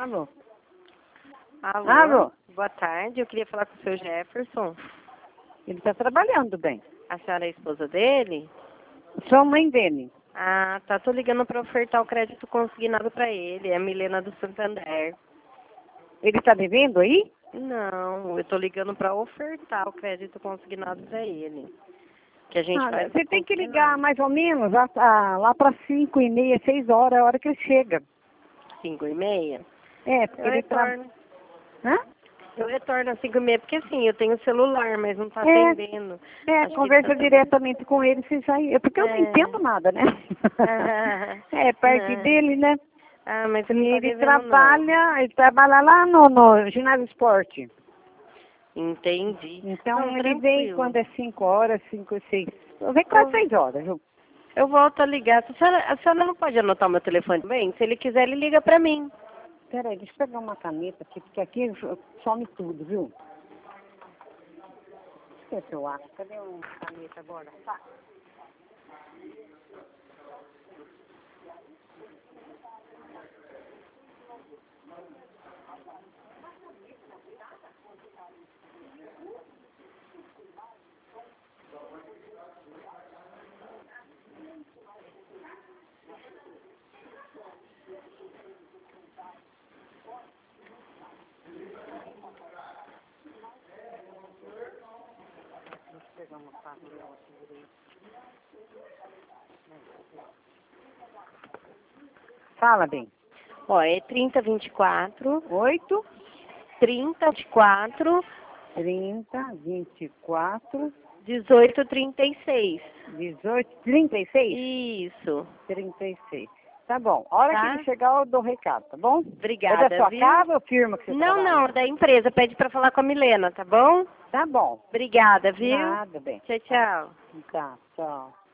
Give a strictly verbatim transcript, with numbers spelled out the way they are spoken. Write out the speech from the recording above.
Alô? Alô? Alô? Boa tarde, eu queria falar com o seu Jefferson. Ele está trabalhando bem. A senhora é a esposa dele? Sou mãe dele. Ah, tá. Tô ligando para ofertar o crédito consignado para ele. É a Milena do Santander. Ele está devendo aí? Não, eu tô ligando para ofertar o crédito consignado para ele. Que a gente Ah, faz você tem que consignado. ligar mais ou menos lá, ah, lá para cinco e meia, seis horas, é a hora que ele chega. Cinco e meia? É, porque Eu ele trabalha. retorno. Hã? Eu retorno às cinco e meia, porque assim, eu tenho celular, mas não tá É, atendendo. é, Acho que conversa ele tá... diretamente com ele, se sair. É porque eu não É. entendo nada, né? É parte Não. dele, né? Ah, mas E ele não tá ele devendo, não. trabalha, ele trabalha lá no, no ginásio esporte. Entendi. Não, Então ele vem tranquilo. quando é cinco horas, cinco e seis. Vem quase Eu, seis horas, viu? eu volto a ligar. A senhora, a senhora não pode anotar o meu telefone também? Se ele quiser, ele liga pra mim. Peraí, deixa eu pegar uma caneta aqui, porque aqui some tudo, viu? Esquece eu acho. Cadê uma caneta agora? Tá. Deixa eu pegar uma caneta aqui direito. Fala bem. Ó, é trinta, vinte e quatro, Oito, trinta, vinte e quatro, trinta, vinte e quatro, dezoito, trinta e seis. dezoito, trinta e seis? Isso. Trinta e seis. Tá bom. A hora que Tá? ele chegar, eu dou recado, tá bom? Obrigada, É da sua viu? casa ou firma que você Não, trabalha? não, é da empresa. Pede pra falar com a Milena, tá bom? Tá bom. Obrigada, viu? Nada, bem. Tchau, tchau. Tá, tchau.